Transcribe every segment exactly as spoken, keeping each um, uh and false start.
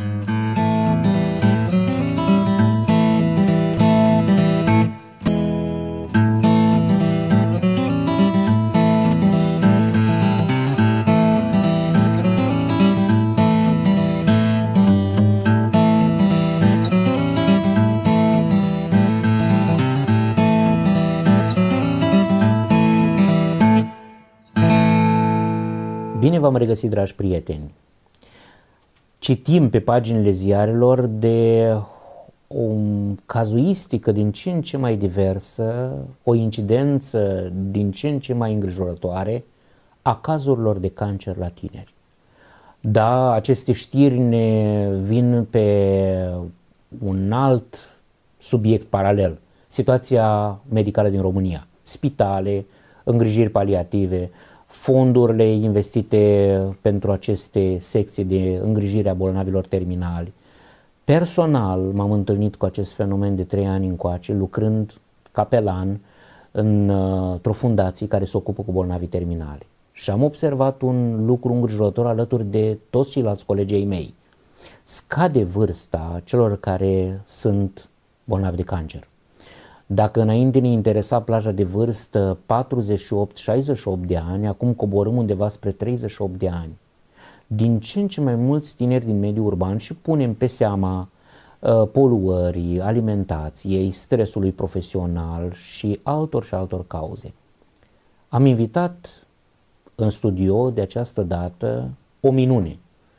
Bine v-am regăsit, dragi prieteni! Citim pe paginile ziarelor de o cazuistică din ce în ce mai diversă, o incidență din ce în ce mai îngrijorătoare a cazurilor de cancer la tineri. Da, aceste știri ne vin pe un alt subiect paralel, situația medicală din România, spitale, îngrijiri paliative, fondurile investite pentru aceste secții de îngrijire a bolnavilor terminali. Personal m-am întâlnit cu acest fenomen de trei ani încoace, lucrând capelan într-o fundație care se ocupă cu bolnavii terminali. Și am observat un lucru îngrijorător alături de toți ceilalți colegi ai mei. Scade vârsta celor care sunt bolnavi de cancer. Dacă înainte ne interesa plaja de vârstă patruzeci și opt șaizeci și opt de ani, acum coborâm undeva spre treizeci și opt de ani. Din ce în ce mai mulți tineri din mediul urban și punem pe seama uh, poluării, alimentației, stresului profesional și altor și altor cauze. Am invitat în studio de această dată o minune.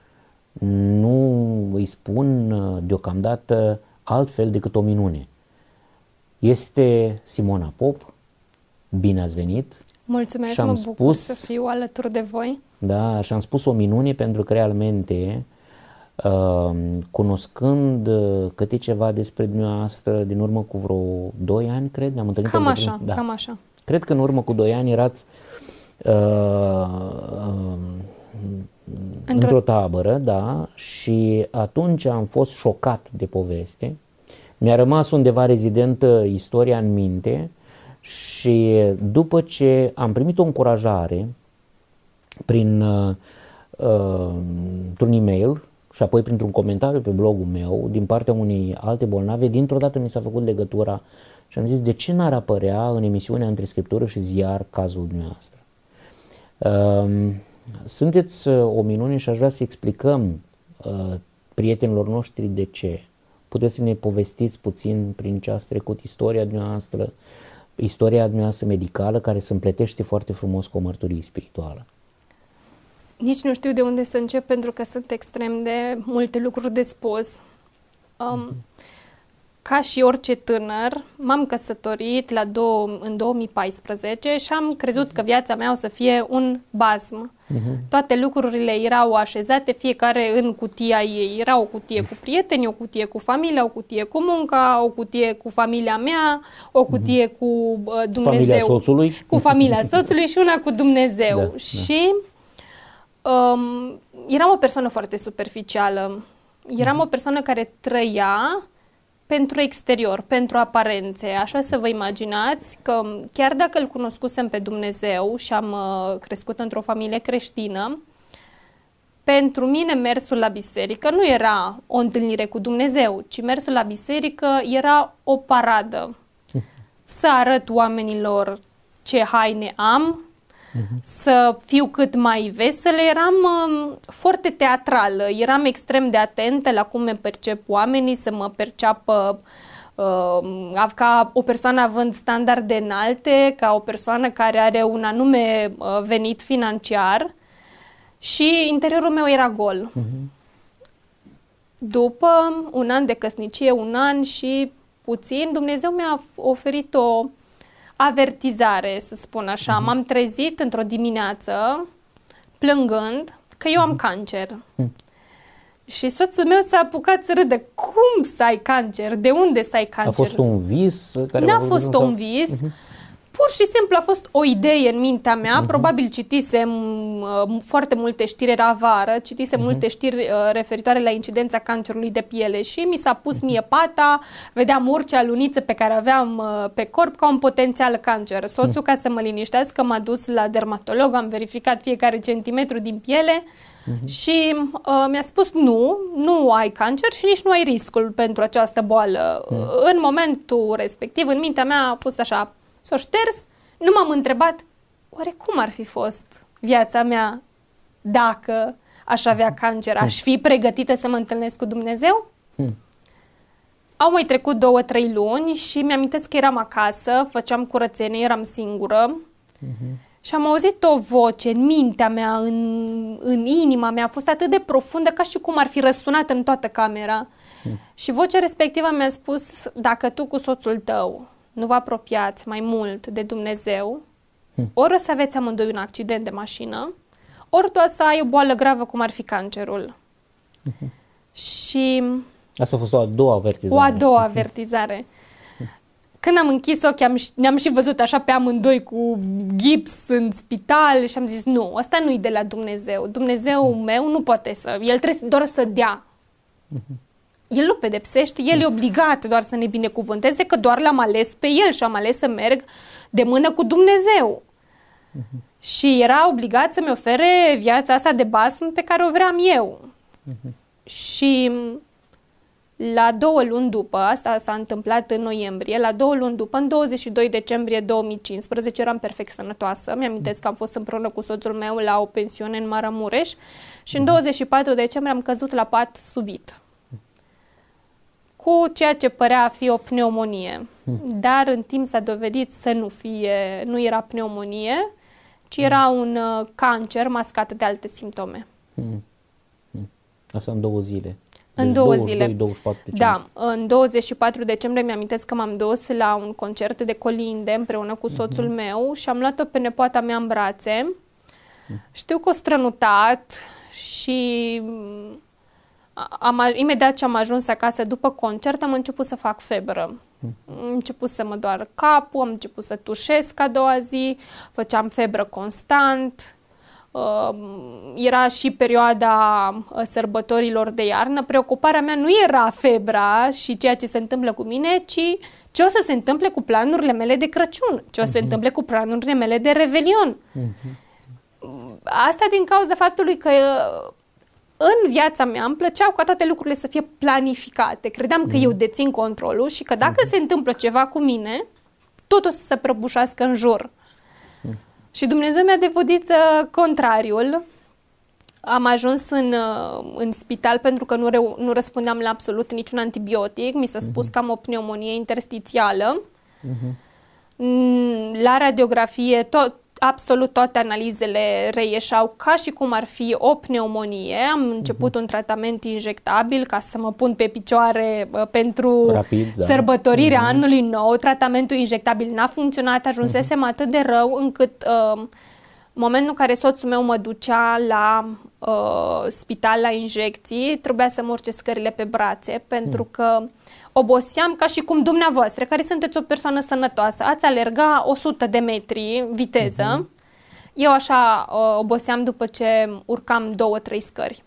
Nu îi spun uh, deocamdată altfel decât o minune. Este Simona Pop, bine ați venit. Mulțumesc, mă bucur spus, să fiu alături de voi. Da, și am spus o minune pentru că realmente, uh, cunoscând câte ceva despre dumneavoastră, din urmă cu vreo doi ani, cred, ne-am întâlnit. Cam așa, da. cam așa. Cred că în urmă cu doi ani erați uh, uh, într-o într tabără, da, și atunci am fost șocat de poveste. Mi-a rămas undeva rezidentă istoria în minte și după ce am primit o încurajare prin uh, uh, un e-mail și apoi printr-un comentariu pe blogul meu din partea unei alte bolnave, dintr-o dată mi s-a făcut legătura și am zis de ce n-ar apărea în emisiunea Între Scriptură și Ziar cazul dumneavoastră. Uh, sunteți o minune și aș vrea să explicăm uh, prietenilor noștri de ce. Puteți să ne povestiți puțin prin ce ați trecut istoria dumneavoastră, istoria dumneavoastră medicală, care se împletește foarte frumos cu o mărturie spirituală. Nici nu știu de unde să încep, pentru că sunt extrem de multe lucruri de spus. Um, uh-huh. Ca și orice tânăr, m-am căsătorit la două, în două mii paisprezece și am crezut că viața mea o să fie un bazm. Uh-huh. Toate lucrurile erau așezate, fiecare în cutia ei. Era o cutie cu prieteni, o cutie cu familia, o cutie cu munca, o cutie cu familia mea, o cutie uh-huh. cu uh, Dumnezeu. Familia soțului. Cu familia soțului și una cu Dumnezeu. Da, și da. Um, eram o persoană foarte superficială. Eram uh-huh. o persoană care trăia pentru exterior, pentru aparențe. Așa să vă imaginați că chiar dacă îl cunoscusem pe Dumnezeu și am uh, crescut într-o familie creștină, pentru mine mersul la biserică nu era o întâlnire cu Dumnezeu, ci mersul la biserică era o paradă. Să arăt oamenilor ce haine am, uh-huh. să fiu cât mai veselă. Eram uh, foarte teatrală, eram extrem de atentă la cum me percep oamenii, să mă perceapă uh, ca o persoană având standarde înalte, ca o persoană care are un anume uh, venit financiar, și interiorul meu era gol. Uh-huh. După un an de căsnicie, un an și puțin, Dumnezeu mi-a oferit o avertizare, să spun așa. Uh-huh. M-am trezit într-o dimineață plângând că eu am cancer. Uh-huh. Și soțul meu s-a apucat să râdă. Cum să ai cancer? De unde să ai cancer? A fost un vis? N-a fost un vis, uh-huh. Pur și simplu a fost o idee în mintea mea, uh-huh. probabil citisem uh, foarte multe știri, era vară, citisem uh-huh. multe știri uh, referitoare la incidența cancerului de piele și mi s-a pus mie pata, vedeam orice aluniță pe care aveam uh, pe corp ca un potențial cancer. Soțul, uh-huh. ca să mă liniștească, m-a dus la dermatolog, am verificat fiecare centimetru din piele uh-huh. și uh, mi-a spus nu, nu ai cancer și nici nu ai riscul pentru această boală. Uh-huh. În momentul respectiv, în mintea mea a fost așa, s-o șters, nu m-am întrebat oare cum ar fi fost viața mea dacă aș avea cancer, aș fi pregătită să mă întâlnesc cu Dumnezeu? Hmm. Au mai trecut două, trei luni și mi-amintesc că eram acasă, făceam curățenie, eram singură uh-huh. și am auzit o voce în mintea mea, în, în inima mea, a fost atât de profundă ca și cum ar fi răsunat în toată camera. Hmm. Și vocea respectivă mi-a spus, dacă tu cu soțul tău nu vă apropiați mai mult de Dumnezeu, hmm. ori o să aveți amândoi un accident de mașină, ori tu o să ai o boală gravă cum ar fi cancerul. Hmm. Și... Asta a fost o a doua avertizare. O a doua avertizare. Când am închis ochii, am, ne-am și văzut așa pe amândoi cu gips în spital și am zis, nu, ăsta nu-i de la Dumnezeu. Dumnezeu hmm. meu nu poate să... El trebuie doar să dea. Hmm. El nu pedepsește, El e obligat doar să ne binecuvânteze, că doar l-am ales pe El și am ales să merg de mână cu Dumnezeu. Uh-huh. Și era obligat să-mi ofere viața asta de basm pe care o vreau eu. Uh-huh. Și la două luni după, asta s-a întâmplat în noiembrie, la două luni după, în douăzeci și doi decembrie două mii cincisprezece, eram perfect sănătoasă. Mi-amintesc că am fost împreună cu soțul meu la o pensiune în Maramureș și în douăzeci și patru decembrie am căzut la pat subit, cu ceea ce părea a fi o pneumonie. Hmm. Dar în timp s-a dovedit să nu fie, nu era pneumonie, ci era un uh, cancer mascat de alte simptome. Hmm. Hmm. Asta în două zile. În deci două douăzeci și doi, zile. douăzeci și patru decembrie. Da, în douăzeci și patru decembrie mi-amintesc că m-am dus la un concert de colinde împreună cu soțul uh-huh. meu și am luat-o pe nepoata mea în brațe. Uh-huh. Știu că o strănutat și... Am, imediat ce am ajuns acasă după concert, am început să fac febră. Am început să mă doară capul, am început să tușesc a doua zi, făceam febră constant. Uh, era și perioada sărbătorilor de iarnă. Preocuparea mea nu era febra și ceea ce se întâmplă cu mine, ci ce o să se întâmple cu planurile mele de Crăciun, ce o să uh-huh. se întâmple cu planurile mele de Revelion. Uh-huh. Asta din cauza faptului că în viața mea îmi plăceau ca toate lucrurile să fie planificate. Credeam că mm. eu dețin controlul și că dacă mm. se întâmplă ceva cu mine, tot o să se prăbușească în jur. Mm. Și Dumnezeu mi-a devodit uh, contrariul. Am ajuns în, uh, în spital pentru că nu, reu- nu răspundeam la absolut niciun antibiotic. Mi s-a spus mm-hmm. că am o pneumonie interstițială. Mm-hmm. La radiografie tot absolut toate analizele reieșau ca și cum ar fi o pneumonie. Am început uh-huh. un tratament injectabil ca să mă pun pe picioare uh, pentru Rapid, da. sărbătorirea uh-huh. anului nou. Tratamentul injectabil n-a funcționat, ajunsesem uh-huh. atât de rău încât uh, momentul în care soțul meu mă ducea la uh, spital la injecții, trebuia să mă urce scările pe brațe pentru uh-huh. că oboseam ca și cum dumneavoastră, care sunteți o persoană sănătoasă, ați alerga o sută de metri viteză. Uh-huh. Eu așa uh, oboseam după ce urcam două, trei scări.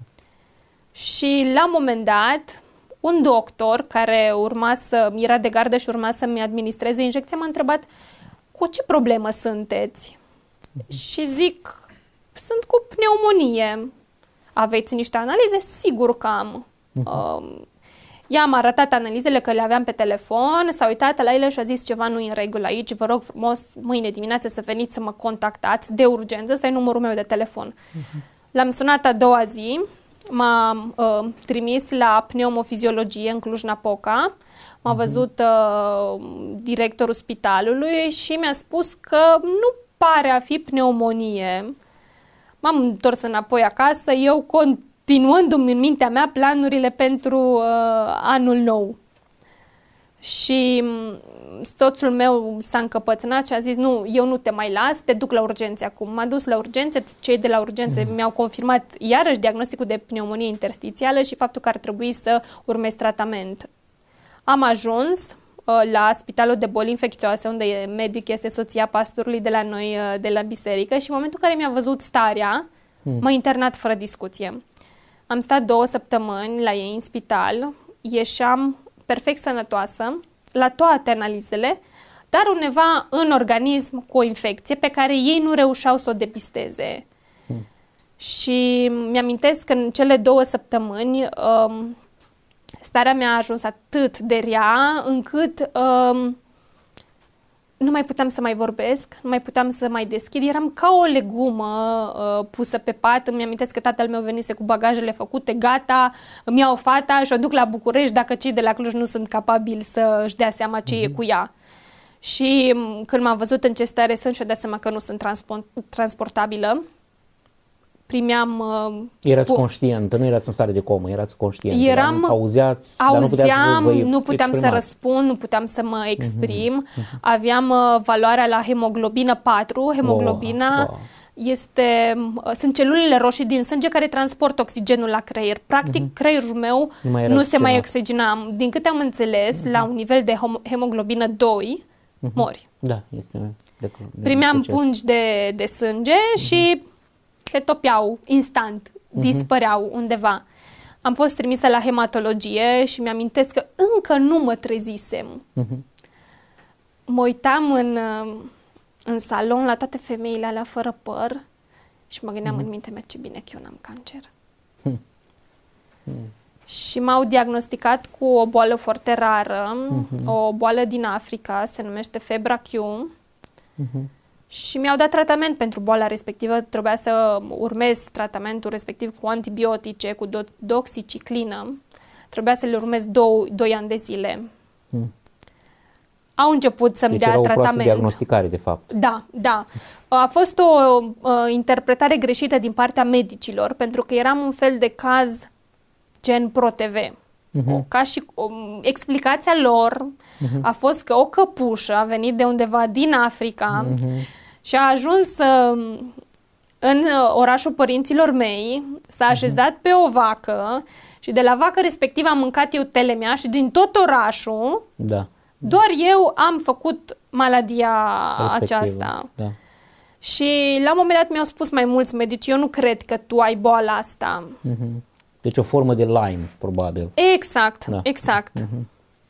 Și la un moment dat, un doctor care urma să, era de gardă și urma să-mi administreze injecția, m-a întrebat cu ce problemă sunteți? Uh-huh. Și zic, sunt cu pneumonie. Aveți niște analize? Sigur că am. Uh-huh. Uh, I-am arătat analizele că le aveam pe telefon, s-a uitat la ele și a zis ceva nu e în regulă aici, vă rog frumos mâine dimineață să veniți să mă contactați de urgență, ăsta e numărul meu de telefon. Uh-huh. L-am sunat a doua zi, m-a uh, trimis la pneumofiziologie în Cluj-Napoca, m-a uh-huh. văzut uh, directorul spitalului și mi-a spus că nu pare a fi pneumonie. M-am întors înapoi acasă, eu cont continuându-mi în mintea mea planurile pentru uh, anul nou. Și soțul meu s-a încăpățânat și a zis, nu, eu nu te mai las, te duc la urgențe acum. M-a dus la urgențe, cei de la urgențe mm. mi-au confirmat iarăși diagnosticul de pneumonie interstițială și faptul că ar trebui să urmez tratament. Am ajuns, la Spitalul de Boli Infecțioase, unde medic este soția pastorului de la noi, de la biserică, și în momentul în care mi-a văzut starea, hmm. m-a internat fără discuție. Am stat două săptămâni la ei în spital, ieșeam perfect sănătoasă, la toate analizele, dar undeva în organism cu o infecție pe care ei nu reușeau să o depisteze. Hmm. Și mi-amintesc că în cele două săptămâni um, starea mea a ajuns atât de rea încât um, nu mai puteam să mai vorbesc, nu mai puteam să mai deschid. Eram ca o legumă uh, pusă pe pat. Îmi amintesc că tatăl meu venise cu bagajele făcute, gata, îmi iau fata și o duc la București dacă cei de la Cluj nu sunt capabili să își dea seama ce mm-hmm. e cu ea. Și când m-am văzut în ce stare sunt și-a dat seama că nu sunt transport, transportabilă, primeam... Uh, erați conștientă, nu erați în stare de comă, erați conștientă. Eram, auzeați, auzeam, dar nu, nu puteam să răspund, nu puteam să mă exprim. Uh-huh. Aveam uh, valoarea la hemoglobină patru. Hemoglobina oh, wow. este, uh, sunt celulele roșii din sânge care transportă oxigenul la creier. Practic, uh-huh. creierul meu nu, nu se mai oxigena. Din câte am înțeles, uh-huh. la un nivel de hemoglobină doi, uh-huh. mori. Da, este de, de Primeam de pungi de, de sânge uh-huh. și se topeau instant, uh-huh. dispăreau undeva. Am fost trimisă la hematologie și mi-amintesc că încă nu mă trezisem. Uh-huh. Mă uitam în, în salon la toate femeile alea fără păr și mă gândeam uh-huh. în mintea mea ce bine că eu n-am cancer. Uh-huh. Și m-au diagnosticat cu o boală foarte rară, uh-huh. o boală din Africa, se numește febra Q. Uh-huh. Și mi-au dat tratament pentru boala respectivă, trebuia să urmez tratamentul respectiv cu antibiotice, cu do doxiciclină, trebuia să le urmez două, doi ani de zile. Hmm. Au început să-mi deci dea era o tratament. diagnosticare, de fapt. Da, da. A fost o uh, interpretare greșită din partea medicilor, pentru că eram un fel de caz gen ProTV. Uh-huh. Ca și um, explicația lor uh-huh. a fost că o căpușă a venit de undeva din Africa uh-huh. și a ajuns uh, în uh, orașul părinților mei, s-a așezat uh-huh. pe o vacă și de la vacă respectivă am mâncat eu telemea și din tot orașul da. doar eu am făcut maladia respectivă. Aceasta. Da. Și la un moment dat mi-au spus mai mulți medici, eu nu cred că tu ai boala asta. Uh-huh. Deci o formă de Lyme, probabil. Exact, da. exact. Uh-huh.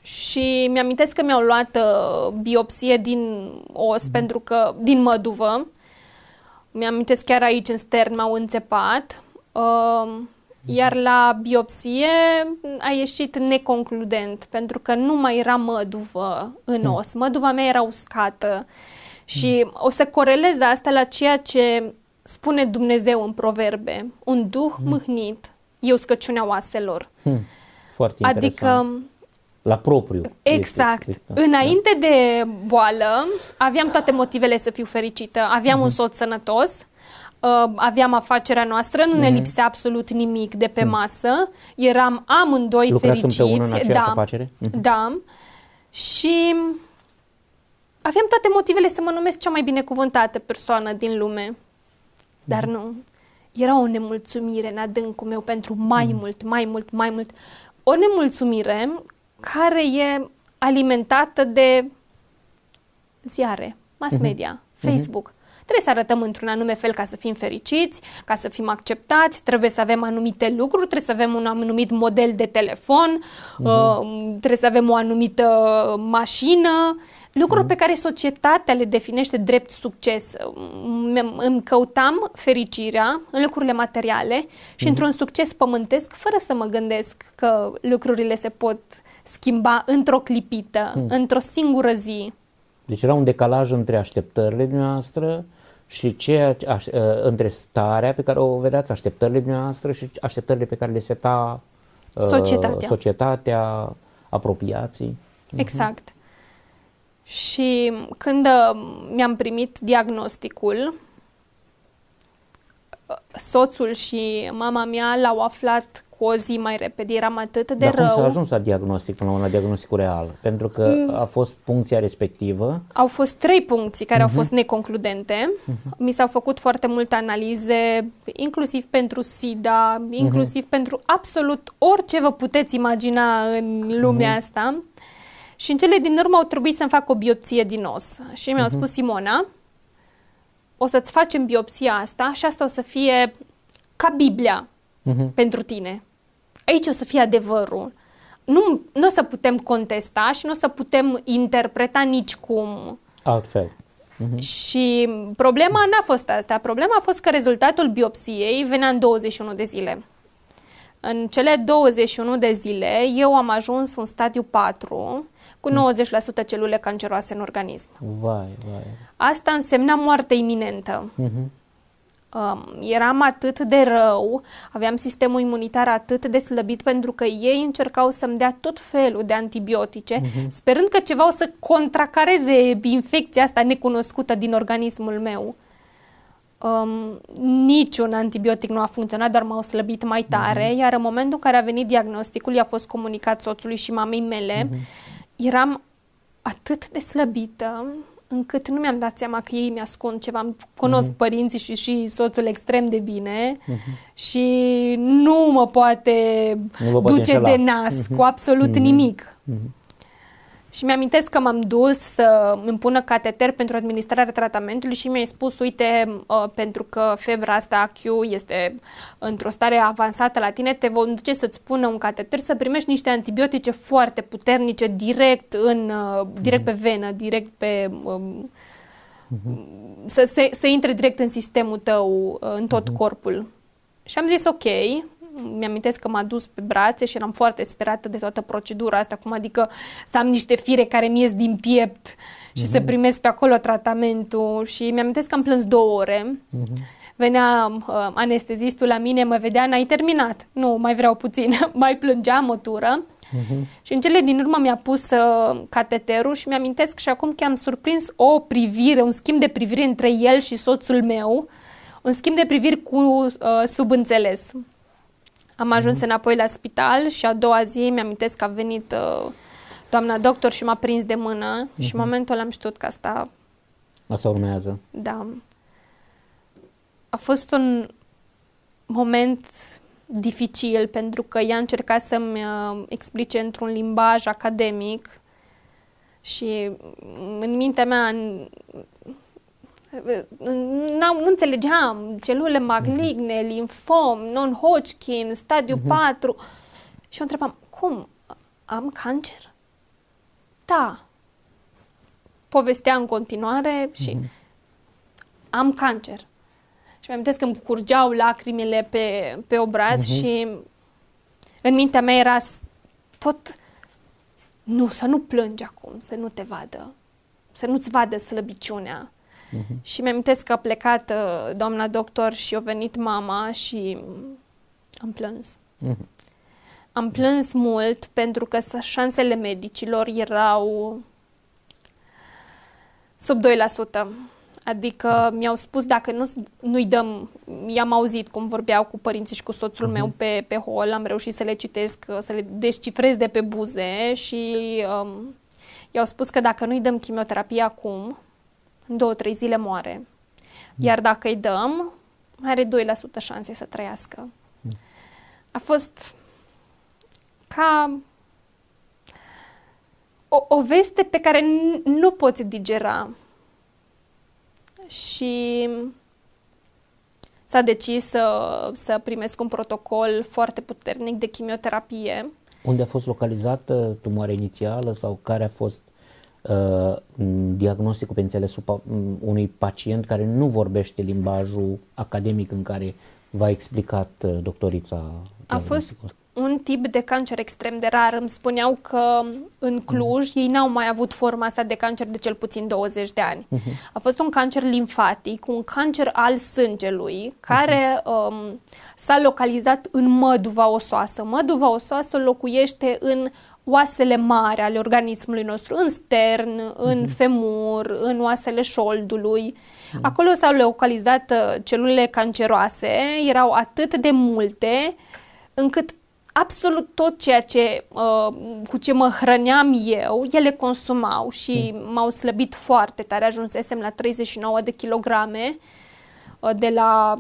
Și mi-amintesc că mi-au luat uh, biopsie din os, uh-huh. pentru că, din măduvă. Mi-amintesc chiar aici în stern m-au înțepat. Uh, uh-huh. Iar la biopsie a ieșit neconcludent, pentru că nu mai era măduvă în uh-huh. os. Măduva mea era uscată. Uh-huh. Și o să corelez asta la ceea ce spune Dumnezeu în proverbe. Un duh uh-huh. mâhnit e uscăciunea oaselor. Hmm, foarte interesant. Adică, la propriu. Exact. Este, este, înainte da. de boală, aveam toate motivele să fiu fericită. Aveam uh-huh. un soț sănătos, uh, aveam afacerea noastră, nu uh-huh. ne lipsea absolut nimic de pe uh-huh. masă. Eram amândoi Lucrați fericiți. Lucrați împreună în aceeași da, afacere? Uh-huh. Da. Și aveam toate motivele să mă numesc cea mai binecuvântată persoană din lume. Dar uh-huh. nu. Era o nemulțumire în adâncul meu pentru mai mm. mult, mai mult, mai mult. O nemulțumire care e alimentată de ziare, mass media, mm-hmm. Facebook. Mm-hmm. Trebuie să arătăm într-un anume fel ca să fim fericiți, ca să fim acceptați, trebuie să avem anumite lucruri, trebuie să avem un anumit model de telefon, mm-hmm. uh, trebuie să avem o anumită mașină, lucruri mm-hmm. pe care societatea le definește drept succes. Îmi căutam fericirea în lucrurile materiale și mm-hmm. într-un succes pământesc, fără să mă gândesc că lucrurile se pot schimba într-o clipită, mm. într-o singură zi. Deci era un decalaj între așteptările noastre și ceea, aș, între starea pe care o vedeați, așteptările noastre și așteptările pe care le seta societatea, uh, societatea apropiații. Exact. Uh-huh. Și când mi-am primit diagnosticul, soțul și mama mea l-au aflat cu o zi mai repede, eram atât de Dar rău. Dar cum s-a ajuns la diagnostic, până la diagnosticul real? Pentru că mm. a fost puncția respectivă. Au fost trei puncții care uh-huh. au fost neconcludente. Uh-huh. Mi s-au făcut foarte multe analize, inclusiv pentru SIDA, inclusiv uh-huh. pentru absolut orice vă puteți imagina în lumea uh-huh. asta. Și în cele din urmă au trebuit să-mi fac o biopsie din os. Și mi-au uh-huh. spus, Simona, o să-ți facem biopsia asta și asta o să fie ca Biblia uh-huh. pentru tine. Aici o să fie adevărul. Nu, nu o să putem contesta și nu o să putem interpreta nicicum altfel. Uh-huh. Și problema n-a fost asta. Problema a fost că rezultatul biopsiei venea în douăzeci și unu de zile. În cele douăzeci și unu de zile eu am ajuns în stadiu patru cu nouăzeci la sută celule canceroase în organism. Vai, vai. Asta însemna moarte iminentă. Uh-huh. Um, eram atât de rău, aveam sistemul imunitar atât de slăbit pentru că ei încercau să-mi dea tot felul de antibiotice, uh-huh. sperând că ceva o să contracareze infecția asta necunoscută din organismul meu. Um, niciun antibiotic nu a funcționat, doar m-au slăbit mai tare, uh-huh. iar în momentul în care a venit diagnosticul, i-a fost comunicat soțului și mamei mele, uh-huh. eram atât de slăbită încât nu mi-am dat seama că ei mi-ascund ceva. Cunosc uh-huh. părinții și, și soțul extrem de bine uh-huh. și nu mă poate nu duce poate de nas uh-huh. cu absolut uh-huh. nimic. Uh-huh. Și mi-amintesc că m-am dus să îmi pună cateter pentru administrarea tratamentului și mi-a spus, uite, uh, pentru că febra asta Q este într-o stare avansată la tine, te vom duce să-ți pună un cateter, să primești niște antibiotice foarte puternice direct, în, uh, direct pe venă, direct pe... Um, uh-huh. să, să, să intre direct în sistemul tău, uh, în tot uh-huh. corpul. Și am zis, ok. Mi-amintesc că m-a dus pe brațe și eram foarte sperată de toată procedura asta, cum adică să am niște fire care mi ies din piept și uh-huh. să primesc pe acolo tratamentul și mi-amintesc că am plâns două ore. Uh-huh. Venea uh, anestezistul la mine, mă vedea, n-ai terminat. Nu, mai vreau puțin. Mai plângeam, mă tură. Uh-huh. Și în cele din urmă mi-a pus uh, cateterul și mi-amintesc și acum că am surprins o privire, un schimb de privire între el și soțul meu, un schimb de priviri cu uh, subînțeles. Am ajuns mm-hmm. înapoi la spital și a doua zi mi-amintesc că a venit uh, doamna doctor și m-a prins de mână mm-hmm. și în momentul ăla am știut că asta... Asta urmează. Da. A fost un moment dificil pentru că ea încerca să-mi uh, explice într-un limbaj academic și în mintea mea... Nu înțelegeam celule maligne, limfom, non-Hodgkin, stadiu uh-huh. patru. Și o întrebam, cum? Am cancer? Da. Povestea în continuare și uh-huh. am cancer. Și mi-am amintesc că îmi curgeau lacrimile pe, pe obraz uh-huh. și în mintea mea era tot, nu, să nu plângi acum, să nu te vadă, să nu-ți vadă slăbiciunea. Uh-huh. Și mi-amintesc că a plecat uh, doamna doctor și a venit mama și am plâns. Uh-huh. Am plâns mult pentru că șansele medicilor erau sub doi la sută. Adică mi-au spus dacă nu, nu-i dăm, i-am auzit cum vorbeau cu părinții și cu soțul uh-huh. meu pe, pe hol, am reușit să le citesc, să le descifrez de pe buze și um, i-au spus că dacă nu-i dăm chimioterapie acum, în două, trei zile moare. Iar dacă îi dăm, are doi la sută șanse să trăiască. A fost ca o, o veste pe care nu poți digera. Și s-a decis să, să primesc un protocol foarte puternic de chimioterapie. Unde a fost localizată tumoarea inițială sau care a fost Uh, diagnosticul pe înțelesul unui pacient care nu vorbește limbajul academic în care v-a explicat uh, doctorița? A fost un tip de cancer extrem de rar. Îmi spuneau că în Cluj mm. ei n-au mai avut forma asta de cancer de cel puțin douăzeci de ani. Mm-hmm. A fost un cancer limfatic, un cancer al sângelui, care mm-hmm. um, s-a localizat în măduva osoasă. Măduva osoasă locuiește în oasele mari ale organismului nostru, în stern, în mm-hmm. femur, în oasele șoldului. Mm-hmm. Acolo s-au localizat celulele canceroase, erau atât de multe, încât absolut tot ceea ce, uh, cu ce mă hrăneam eu, ele consumau și mm. m-au slăbit foarte tare. Ajunsesem la treizeci și nouă de kilograme, uh, de la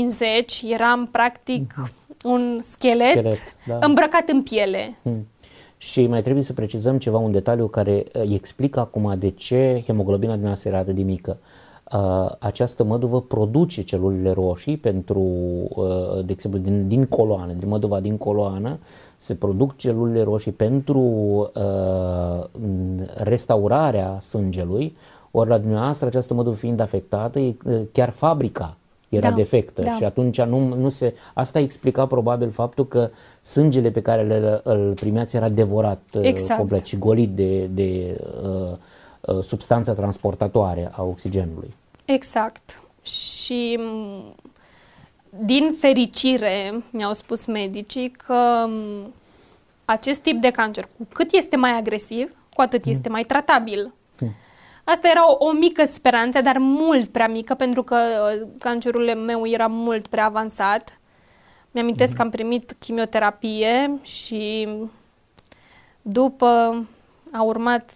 cincizeci, eram practic mm-hmm. un schelet, schelet da. îmbrăcat în piele. Mm. Și mai trebuie să precizăm ceva, un detaliu care îi explică acum de ce hemoglobina din noastră era atât de mică. Această măduvă produce celulele roșii pentru, de exemplu, din, din coloană, din măduva din coloană, se produc celulele roșii pentru uh, restaurarea sângelui, ori la dumneavoastră această măduvă fiind afectată, chiar fabrica era da, defectă da. Și atunci nu, nu se... Asta explica probabil faptul că sângele pe care le, îl primeați era devorat exact. complet și golit de, de uh, uh, substanța transportatoare a oxigenului. Exact. Și din fericire mi-au spus medicii că acest tip de cancer, cu cât este mai agresiv, cu atât hmm. este mai tratabil. Hmm. Asta era o, o mică speranță, dar mult prea mică, pentru că cancerul meu era mult prea avansat. Mi-amintesc mm-hmm. că am primit chimioterapie și după a urmat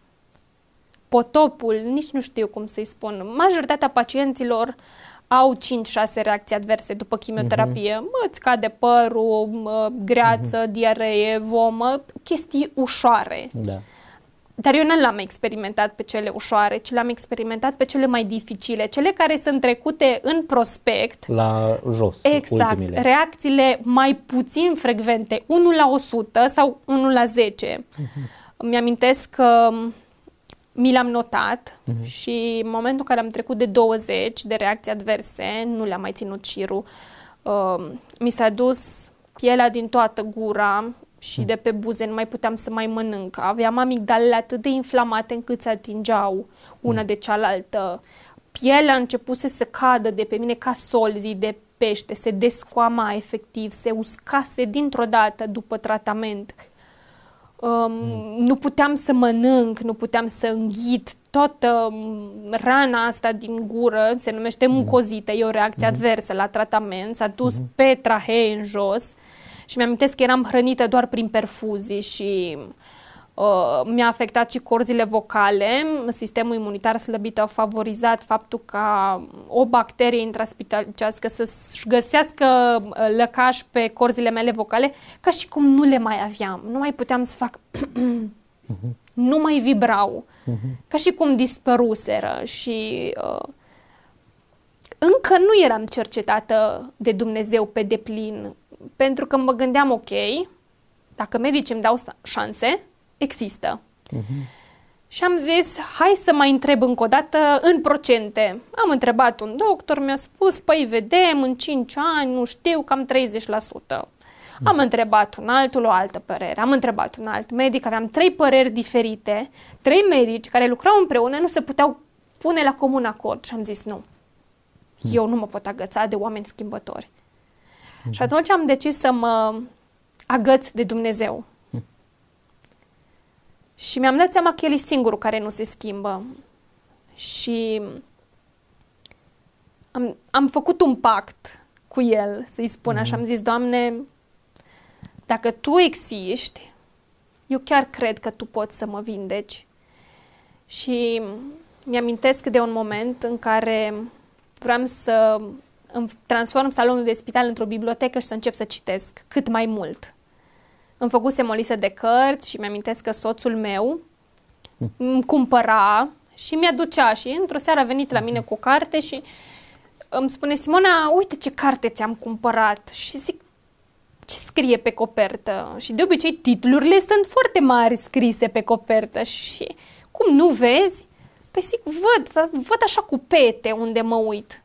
potopul, nici nu știu cum să-i spun. Majoritatea pacienților au cinci șase reacții adverse după chimioterapie. Mm-hmm. Îți cade părul, greață, mm-hmm. diaree, vomă, chestii ușoare. Da. Dar eu nu l-am experimentat pe cele ușoare, ci l-am experimentat pe cele mai dificile, cele care sunt trecute în prospect. La jos, exact, ultimile. Reacțiile mai puțin frecvente, unu la o sută sau unu la zece. Uh-huh. Mi-amintesc că mi l-am notat uh-huh. și în momentul în care am trecut de douăzeci de reacții adverse, nu le-am mai ținut șirul. Uh, mi s-a dus pielea din toată gura și de pe buze, nu mai puteam să mai mănânc. Aveam amigdalele atât de inflamate încât se atingeau una de cealaltă. Pielea a început să se cadă de pe mine ca solzii de pește, se descoama efectiv, se uscase dintr-o dată după tratament. Um, mm. Nu puteam să mănânc, nu puteam să înghit. Toată rana asta din gură se numește mucozită, e o reacție mm. adversă la tratament, s-a dus mm. pe trahee în jos. Și mi-amintesc că eram hrănită doar prin perfuzii și uh, mi-a afectat și corzile vocale. Sistemul imunitar slăbit a favorizat faptul ca o bacterie intraspitalicească să-și găsească lăcaș pe corzile mele vocale, ca și cum nu le mai aveam. Nu mai puteam să fac... uh-huh. Nu mai vibrau. Uh-huh. Ca și cum dispăruseră și... Uh, încă nu eram cercetată de Dumnezeu pe deplin, pentru că mă gândeam, ok, dacă medicii îmi dau șanse, există. Uh-huh. Și am zis, hai să mai întreb încă o dată în procente. Am întrebat un doctor, mi-a spus, păi vedem, în cinci ani, nu știu, cam treizeci la sută. Uh-huh. Am întrebat un altul, o altă părere. Am întrebat un alt medic, aveam trei păreri diferite, trei medici care lucrau împreună, nu se puteau pune la comun acord. Și am zis, nu, uh-huh. eu nu mă pot agăța de oameni schimbători. Mm-hmm. Și atunci am decis să mă agăț de Dumnezeu. Mm. Și mi-am dat seama că El e singurul care nu se schimbă. Și am, am făcut un pact cu El, să-i spun mm-hmm. așa. Am zis, Doamne, dacă Tu existi, eu chiar cred că Tu poți să mă vindeci. Și mi-amintesc de un moment în care vreau să... îmi transform salonul de spital într-o bibliotecă și să încep să citesc cât mai mult. Îmi făcusem o listă de cărți și mi-amintesc că soțul meu îmi cumpăra și mi-aducea și într-o seară a venit la mine cu o carte și îmi spune, Simona, uite ce carte ți-am cumpărat. Și zic, ce scrie pe copertă? Și de obicei titlurile sunt foarte mari scrise pe copertă și cum, nu vezi? Păi zic, văd, văd așa cu pete unde mă uit.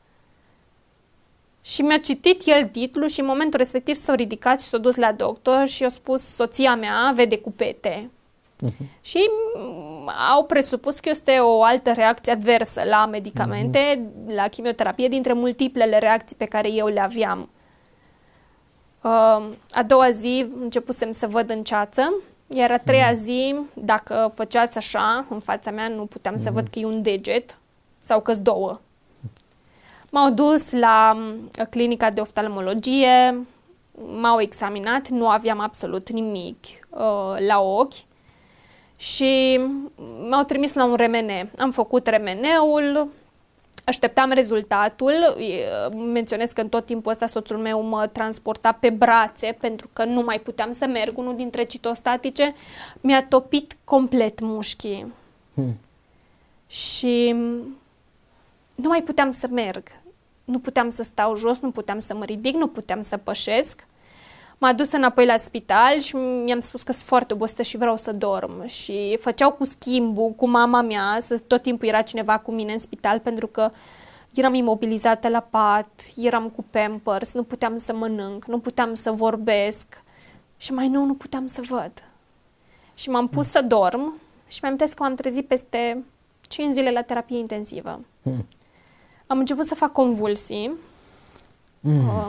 Și mi-a citit el titlul și în momentul respectiv s-a ridicat și s-a dus la doctor și i-a spus, soția mea vede cu pete. Uh-huh. Și au presupus că este o altă reacție adversă la medicamente, uh-huh. la chimioterapie, dintre multiplele reacții pe care eu le aveam. Uh, a doua zi începusem să văd în ceață, iar a treia uh-huh. zi, dacă făceați așa, în fața mea nu puteam uh-huh. să văd că e un deget sau că-s două. M-au dus la clinica de oftalmologie, m-au examinat, nu aveam absolut nimic uh, la ochi și m-au trimis la un R M N. Am făcut R M N-ul, așteptam rezultatul. Menționez că în tot timpul ăsta soțul meu mă transporta pe brațe pentru că nu mai puteam să merg. Unul dintre citostatice mi-a topit complet mușchii. Hmm. Și nu mai puteam să merg. Nu puteam să stau jos, nu puteam să mă ridic, nu puteam să pășesc. M-a dus înapoi la spital și mi-am spus că sunt foarte obosită și vreau să dorm. Și făceau cu schimbul cu mama mea, să tot timpul era cineva cu mine în spital pentru că eram imobilizată la pat, eram cu Pampers, nu puteam să mănânc, nu puteam să vorbesc și mai nou nu puteam să văd. Și m-am pus să dorm și mi-am amintesc că m-am trezit peste cinci zile la terapie intensivă. Mm. Am început să fac convulsii. Mm. Um,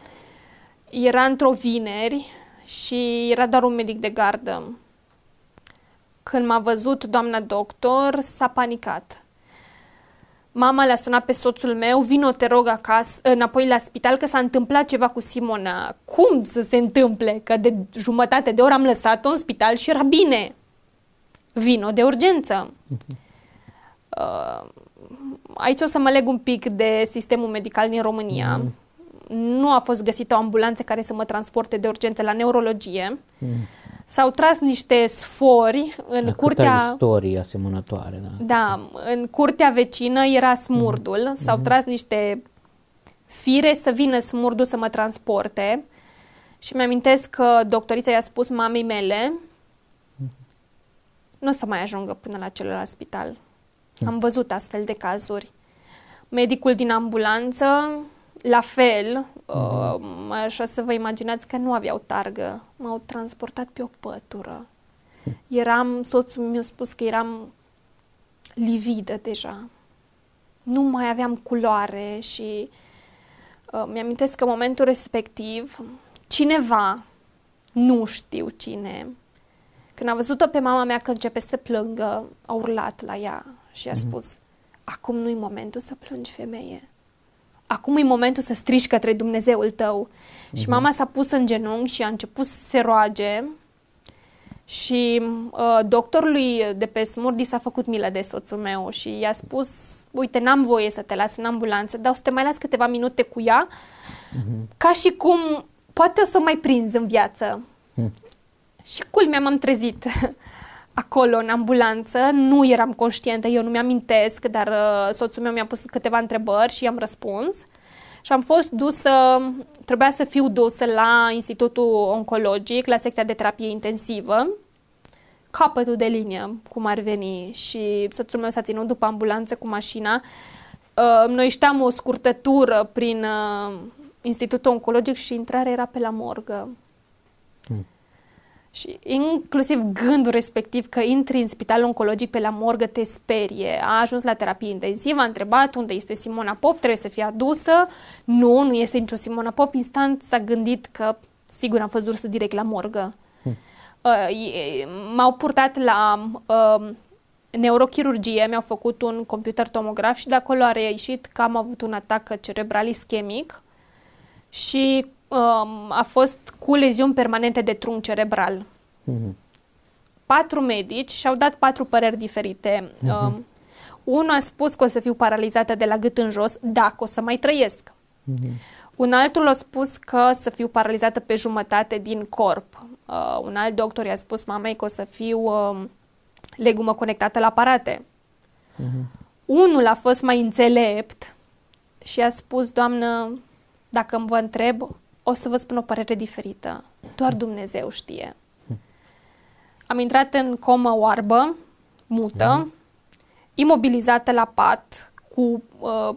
era într-o vineri și era doar un medic de gardă. Când m-a văzut doamna doctor, s-a panicat. Mama le-a sunat pe soțul meu, vino te rog acasă, înapoi la spital, că s-a întâmplat ceva cu Simona. Cum să se întâmple? Că de jumătate de oră am lăsat-o în spital și era bine. Vino de urgență. Uh, aici o să mă leg un pic de sistemul medical din România. Mm. Nu a fost găsită o ambulanță care să mă transporte de urgență la neurologie. Mm. S-au tras niște sfori în da, curtea... istorie asemănătoare. Da. da, în curtea vecină era smurdul. Mm. S-au mm. tras niște fire să vină smurdul să mă transporte. Și mi-amintesc că doctorița i-a spus mamei mele mm. nu o să mai ajungă până la celălalt spital. Mm. Am văzut astfel de cazuri. Medicul din ambulanță, la fel, mm. uh, așa să vă imaginați că nu aveau targă. M-au transportat pe o pătură. Mm. Eram, soțul mi-a spus că eram lividă deja. Nu mai aveam culoare și uh, mi-amintesc că în momentul respectiv, cineva, nu știu cine, când a văzut-o pe mama mea că începe să plângă, a urlat la ea și a spus, acum nu-i momentul să plângi, femeie. Acum e momentul să strigi către Dumnezeul tău. Uh-huh. Și mama s-a pus în genunchi și a început să se roage și uh, doctorului de pe smurdi s-a făcut milă de soțul meu și i-a spus, uite, n-am voie să te las în ambulanță, dar o să te mai las câteva minute cu ea, uh-huh. ca și cum poate o să mai prinzi în viață. Uh-huh. Și culmea m-am trezit acolo în ambulanță, nu eram conștientă, eu nu mi-amintesc, dar uh, soțul meu mi-a pus câteva întrebări și i-am răspuns. Și am fost dusă, trebuia să fiu dusă la Institutul Oncologic, la secția de terapie intensivă, capătul de linie, cum ar veni. Și soțul meu s-a ținut după ambulanță cu mașina. Uh, noi știam o scurtătură prin uh, Institutul Oncologic și intrarea era pe la morgă. Hmm. Și inclusiv gândul respectiv că intri în spitalul oncologic pe la morgă te sperie. A ajuns la terapie intensivă, a întrebat unde este Simona Pop, trebuie să fie adusă. Nu, nu este nicio Simona Pop. Instant s-a gândit că sigur am fost dusă direct la morgă. Hmm. Uh, m-au purtat la uh, neurochirurgie, mi-au făcut un computer tomograf și de acolo a reieșit că am avut un atac cerebral ischemic și Um, a fost cu leziuni permanente de trunchi cerebral. Mm-hmm. Patru medici și-au dat patru păreri diferite. Mm-hmm. Um, unul a spus că o să fiu paralizată de la gât în jos, dacă o să mai trăiesc. Mm-hmm. Un altul a spus că să fiu paralizată pe jumătate din corp. Uh, un alt doctor i-a spus mamei că o să fiu uh, legumă conectată la aparate. Mm-hmm. Unul a fost mai înțelept și a spus, doamnă, dacă îmi vă întreb, o să vă spun o părere diferită. Doar Dumnezeu știe. Am intrat în comă oarbă, mută, imobilizată la pat, cu uh,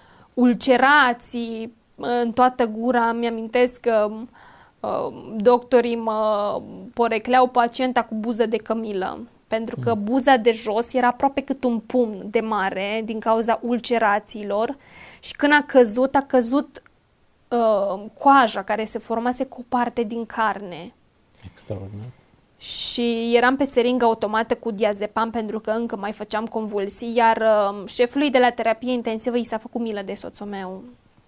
ulcerații în toată gura. Mi-amintesc că uh, doctorii mă porecleau pacienta cu buză de cămilă, pentru că buza de jos era aproape cât un pumn de mare din cauza ulcerațiilor și când a căzut, a căzut Uh, coaja care se formase cu o parte din carne. Extraordinar. Și eram pe seringă automată cu diazepam pentru că încă mai făceam convulsii, iar uh, șefului de la terapie intensivă i s-a făcut milă de soțul meu.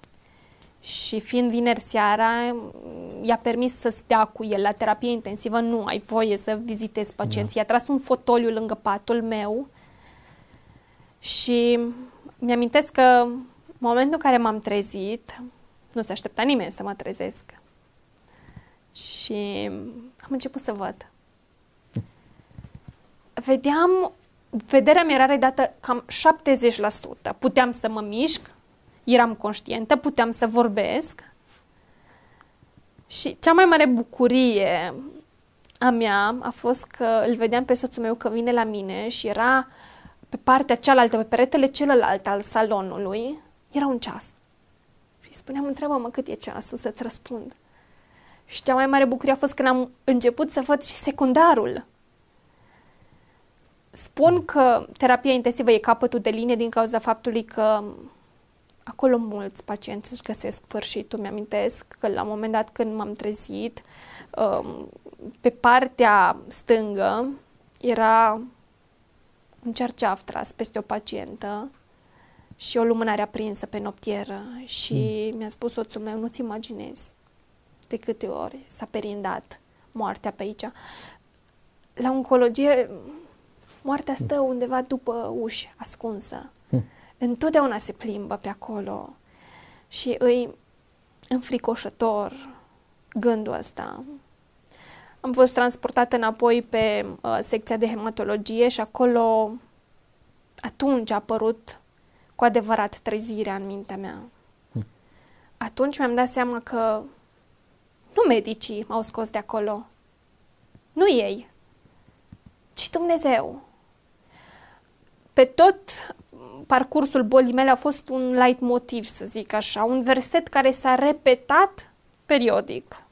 Și fiind vineri seara, i-a permis să stea cu el la terapie intensivă, nu ai voie să vizitezi pacienții. Da. I-a tras un fotoliu lângă patul meu și mi-amintesc că în momentul în care m-am trezit, nu se aștepta nimeni să mă trezesc. Și am început să văd. Vedeam, vederea mea era redată cam șaptezeci la sută. Puteam să mă mișc, eram conștientă, puteam să vorbesc. Și cea mai mare bucurie a mea a fost că îl vedeam pe soțul meu că vine la mine și era pe partea cealaltă, pe peretele celălalt al salonului, era un ceas. Și îi spuneam, întreabă-mă cât e ceasul să-ți răspund. Și cea mai mare bucurie a fost când am început să văd și secundarul. Spun că terapia intensivă e capătul de linie din cauza faptului că acolo mulți pacienți își găsesc sfârșitul. Mi-amintesc că la un moment dat când m-am trezit, pe partea stângă era un cerceaf tras peste o pacientă și o lumânare aprinsă pe noptieră și mm. mi-a spus soțul meu, nu-ți imaginezi de câte ori s-a perindat moartea pe aici. La oncologie, moartea stă undeva după uși, ascunsă. Mm. Întotdeauna se plimbă pe acolo și îi înfricoșător gândul ăsta. Am fost transportată înapoi pe uh, secția de hematologie și acolo atunci a apărut cu adevărat trezirea în mintea mea. Hmm. Atunci mi-am dat seama că nu medicii m-au scos de acolo, nu ei, ci Dumnezeu. Pe tot parcursul bolii mele a fost un leitmotiv, să zic așa, un verset care s-a repetat periodic.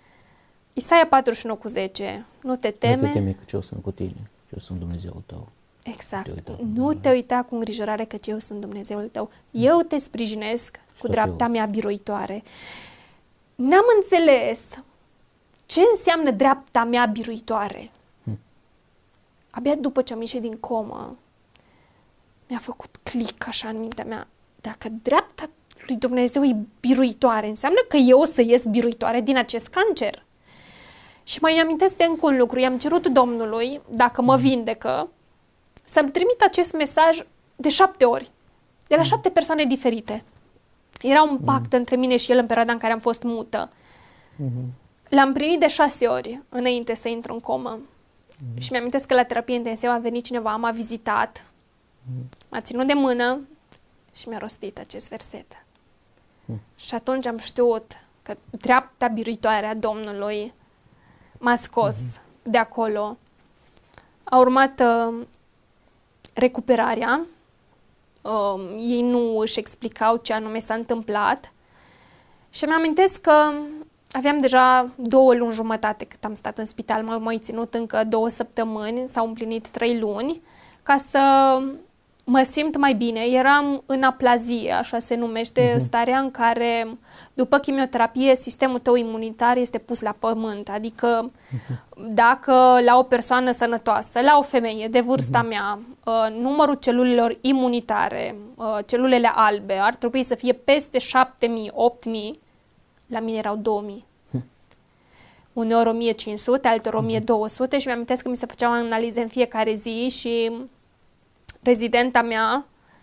Isaia patruzeci și nouă cu zece. Nu te teme. Nu te teme că eu sunt cu tine, că eu sunt Dumnezeul tău. Exact. Te nu te uita cu îngrijorare că eu sunt Dumnezeul tău. Eu te sprijinesc cu dreapta mea biruitoare. N-am înțeles ce înseamnă dreapta mea biruitoare. Hm. Abia după ce am ieșit din comă, mi-a făcut click așa în mintea mea. Dacă dreapta lui Dumnezeu e biruitoare, înseamnă că eu o să ies biruitoare din acest cancer. Și mai amintesc de încă un lucru. I-am cerut Domnului, dacă mă vindecă, să-mi trimit acest mesaj de șapte ori, de la șapte persoane diferite. Era un pact mm. între mine și el în perioada în care am fost mută. Mm-hmm. L-am primit de șase ori înainte să intru în comă. Mm. Și mi-amintesc că la terapie intensivă a venit cineva, m-a vizitat, mm. m-a ținut de mână și mi-a rostit acest verset. Mm. Și atunci am știut că dreapta biruitoare a Domnului m-a scos mm-hmm. de acolo. A urmat uh, recuperarea. Uh, ei nu își explicau ce anume s-a întâmplat. Și mi amintesc că aveam deja două luni jumătate cât am stat în spital. M-au mai ținut încă două săptămâni, s-au împlinit trei luni, ca să mă simt mai bine. Eram în aplazie, așa se numește, uh-huh. starea în care, după chimioterapie, sistemul tău imunitar este pus la pământ. Adică, uh-huh. dacă la o persoană sănătoasă, la o femeie de vârsta uh-huh. mea, uh, numărul celulelor imunitare, uh, celulele albe, ar trebui să fie peste șapte mii, opt mii, la mine erau două mii. Uh-huh. Uneori o mie cinci sute, alteori o mie două sute și mi-amintesc că mi se făceau analize în fiecare zi și rezidenta mea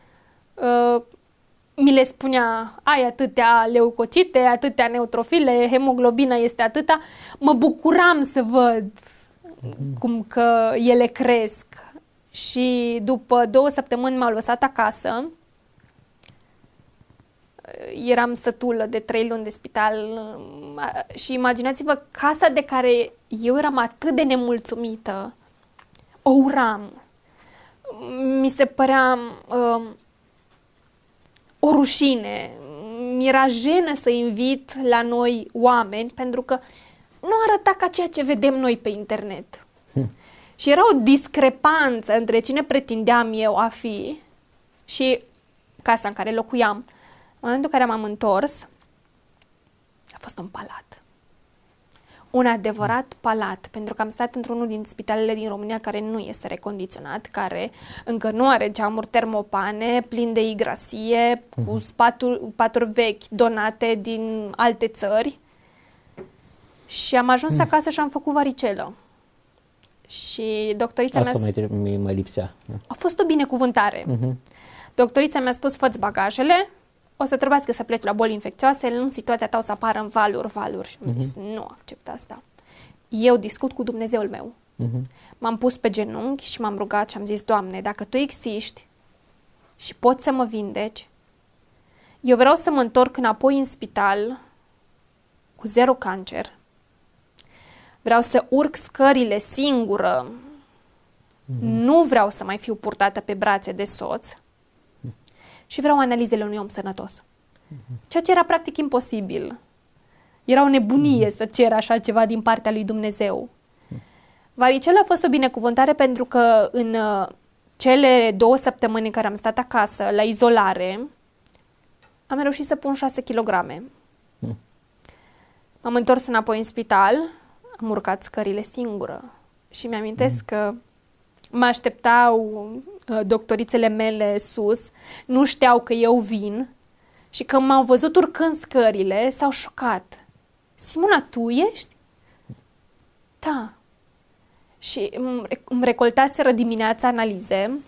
uh, mi le spunea, ai atâtea leucocite, atâtea neutrofile, hemoglobina este atâta. Mă bucuram să văd mm-hmm. cum că ele cresc. Și după două săptămâni m-au lăsat acasă. Eram sătulă de trei luni de spital și imaginați-vă, casa de care eu eram atât de nemulțumită, o uram. Mi se părea uh, o rușine, mi-era jenă să invit la noi oameni pentru că nu arăta ca ceea ce vedem noi pe internet. Hm. Și era o discrepanță între cine pretindeam eu a fi și casa în care locuiam. În momentul în care m-am întors, a fost un palat. Un adevărat palat, pentru că am stat într-unul din spitalele din România care nu este recondiționat, care încă nu are geamuri termopane, plin de igrasie, uh-huh. cu paturi, paturi vechi donate din alte țări. Și am ajuns uh-huh. acasă și am făcut varicelă. Și doctorița Asta mea... Asta mai, mai lipsea. A fost o binecuvântare. Uh-huh. Doctorița mi-a spus, fă-ți bagajele, o să trebuiască să pleci la boli infecțioase, în situația ta o să apară în valuri, valuri. Și mi-a zis, uh-huh. nu accept asta. Eu discut cu Dumnezeul meu. Uh-huh. M-am pus pe genunchi și m-am rugat și am zis, Doamne, dacă Tu existi și poți să mă vindeci, eu vreau să mă întorc înapoi în spital cu zero cancer. Vreau să urc scările singură. Mm-hmm. Nu vreau să mai fiu purtată pe brațe de soț. Mm-hmm. Și vreau analizele unui om sănătos. Mm-hmm. Ceea ce era practic imposibil. Era o nebunie mm-hmm. să cer așa ceva din partea lui Dumnezeu. Mm-hmm. Varicela a fost o binecuvântare pentru că în uh, cele două săptămâni în care am stat acasă, la izolare, am reușit să pun șase kilograme. Mm-hmm. M-am întors înapoi în spital, am urcat scările singură și mi-amintesc mm. că mă așteptau uh, doctorițele mele sus, nu știau că eu vin și când m-au văzut urcând scările, s-au șocat. Simona, tu ești? Da. Și îmi recoltaseră dimineața analize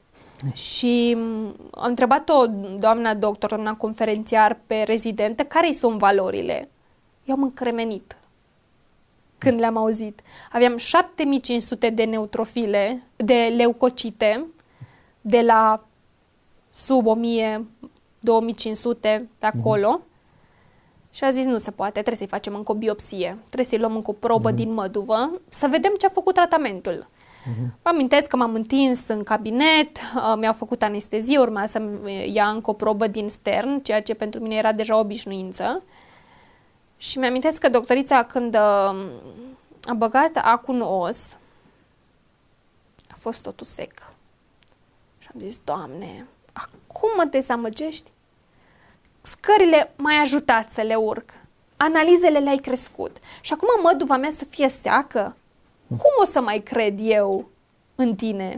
și am întrebat-o doamna doctor, doamna conferențiar pe rezidentă, care-i sunt valorile? Eu am încremenit când le-am auzit. Aveam șapte mii cinci sute de neutrofile, de leucocite, de la sub o mie, două mii cinci sute, de acolo. Mm-hmm. Și a zis, nu se poate, trebuie să-i facem încă o biopsie, trebuie să-i luăm încă o probă mm-hmm. din măduvă, să vedem ce a făcut tratamentul. Mm-hmm. Vă amintesc că m-am întins în cabinet, mi-au făcut anestezie, urma să-mi ia încă o probă din stern, ceea ce pentru mine era deja obișnuință. Și mi-amintesc că doctorița, când a băgat acul în os, a fost totul sec. Și am zis, Doamne, acum mă dezamăgești? Scările m-ai ajutat să le urc. Analizele le-ai crescut. Și acum măduva mea să fie seacă? Cum o să mai cred eu în tine?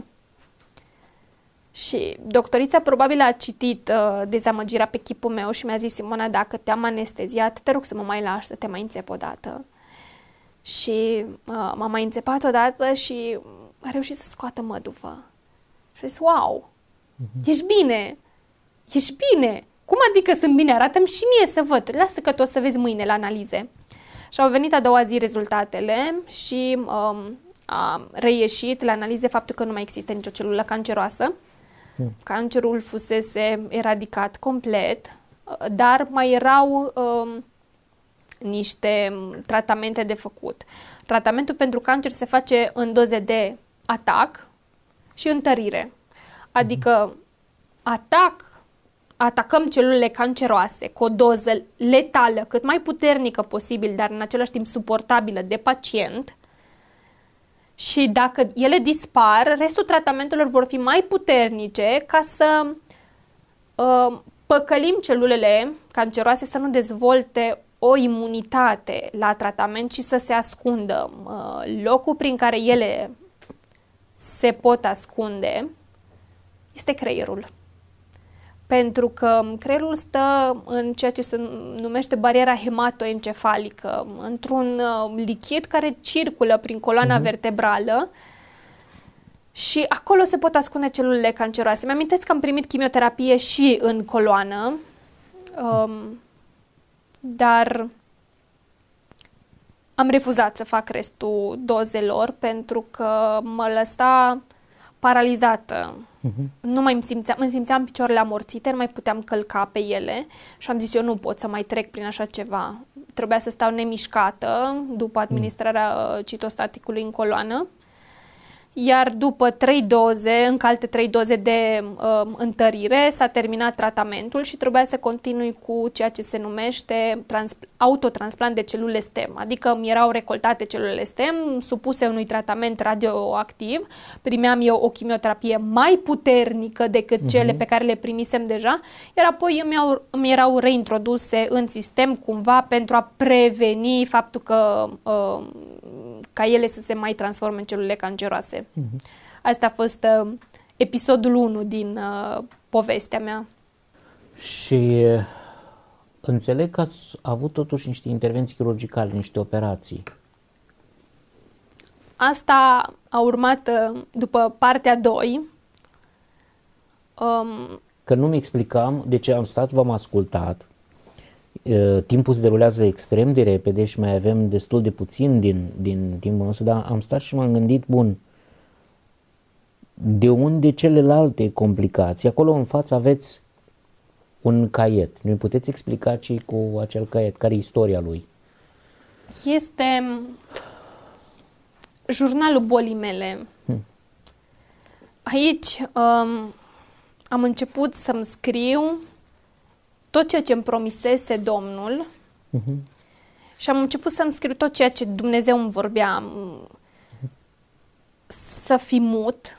Și doctorița probabil a citit uh, dezamăgirea pe chipul meu și mi-a zis, Simona, dacă te-am anesteziat, te rog să mă mai lași, să te mai înțep o dată. Și uh, m-a mai înțepat odată și a reușit să scoată măduvă. Și a zis, wow, uh-huh. ești bine, ești bine. Cum adică sunt bine? Arată-mi și mie să văd. Lasă că tu o să vezi mâine la analize. Și au venit a doua zi rezultatele și um, a reieșit la analize faptul că nu mai există nicio celulă canceroasă. Cancerul fusese eradicat complet, dar mai erau um, niște tratamente de făcut. Tratamentul pentru cancer se face în doze de atac și întărire. Adică atac, atacăm celulele canceroase cu o doză letală, cât mai puternică posibil, dar în același timp suportabilă de pacient. Și dacă ele dispar, restul tratamentelor vor fi mai puternice ca să uh, păcălim celulele canceroase să nu dezvolte o imunitate la tratament și să se ascundă. Uh, locul prin care ele se pot ascunde este creierul. Pentru că creierul stă în ceea ce se numește bariera hematoencefalică, într-un uh, lichid care circulă prin coloana uh-huh. vertebrală și acolo se pot ascunde celulele canceroase. Mi-amintesc că am primit chimioterapie și în coloană, um, dar am refuzat să fac restul dozelor pentru că mă lăsa paralizată. Uh-huh. Nu mai îmi simțeam, îmi simțeam picioarele amorțite, nu mai puteam călca pe ele și am zis eu nu pot să mai trec prin așa ceva. Trebuia să stau nemișcată după administrarea uh, citostaticului în coloană. Iar după trei doze, încă alte trei doze de uh, întărire, s-a terminat tratamentul și trebuia să continui cu ceea ce se numește autotransplant de celule stem. Adică mi erau recoltate celulele stem, supuse unui tratament radioactiv, primeam eu o chimioterapie mai puternică decât uh-huh. cele pe care le primisem deja, iar apoi îmi, au, îmi erau reintroduse în sistem cumva pentru a preveni faptul că uh, ca ele să se mai transforme în celule canceroase. Uh-huh. Asta a fost uh, episodul unu din uh, povestea mea. Și înțeleg că ați avut totuși niște intervenții chirurgicale, niște operații. Asta a urmat uh, după partea doi. Um, că nu-mi explicam de ce am stat, v-am ascultat. Uh, timpul se derulează extrem de repede și mai avem destul de puțin din, din timpul nostru, dar am stat și m-am gândit, bun, de unde celelalte complicații? Acolo în față aveți un caiet. Ne puteți explica ce cu acel caiet? Care e istoria lui? Este jurnalul bolii mele. Hmm. Aici um, am început să-mi scriu tot ceea ce îmi promisese Domnul uh-huh. și am început să-mi scriu tot ceea ce Dumnezeu îmi vorbea. Uh-huh. Să fii mut,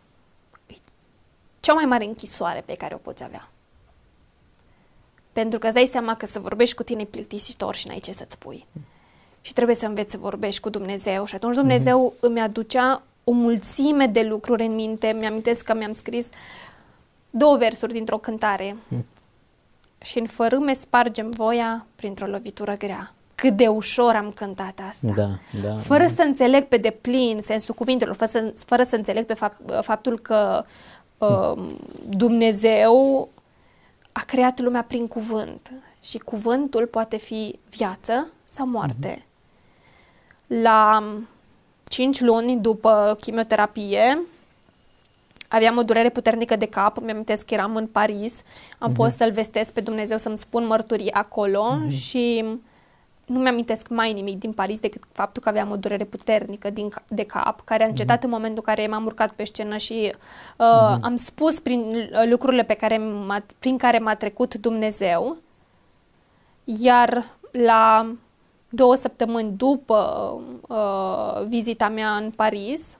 cea mai mare închisoare pe care o poți avea. Pentru că îți dai seama că să vorbești cu tine e plictisitor și n-ai ce să-ți pui. Și trebuie să înveți să vorbești cu Dumnezeu. Și atunci Dumnezeu mm-hmm. îmi aducea o mulțime de lucruri în minte. Mi-amintesc că mi-am scris două versuri dintr-o cântare. Mm. Și în fărâme spargem voia printr-o lovitură grea. Cât de ușor am cântat asta. Da, da, fără da. să înțeleg pe deplin sensul cuvintelor, fără să, fără să înțeleg pe fapt, faptul că uh, Dumnezeu a creat lumea prin cuvânt și cuvântul poate fi viață sau moarte. Mm-hmm. La cinci luni după chimioterapie aveam o durere puternică de cap, mi-am amintesc că eram în Paris, am mm-hmm. fost să-L vestesc pe Dumnezeu, să-mi spun mărturii acolo mm-hmm. și nu mi-am amintesc mai nimic din Paris decât faptul că aveam o durere puternică din, de cap, care a încetat mm-hmm. în momentul în care m-am urcat pe scenă și uh, mm-hmm. am spus prin lucrurile pe care m-a, prin care m-a trecut Dumnezeu. Iar la două săptămâni după uh, vizita mea în Paris,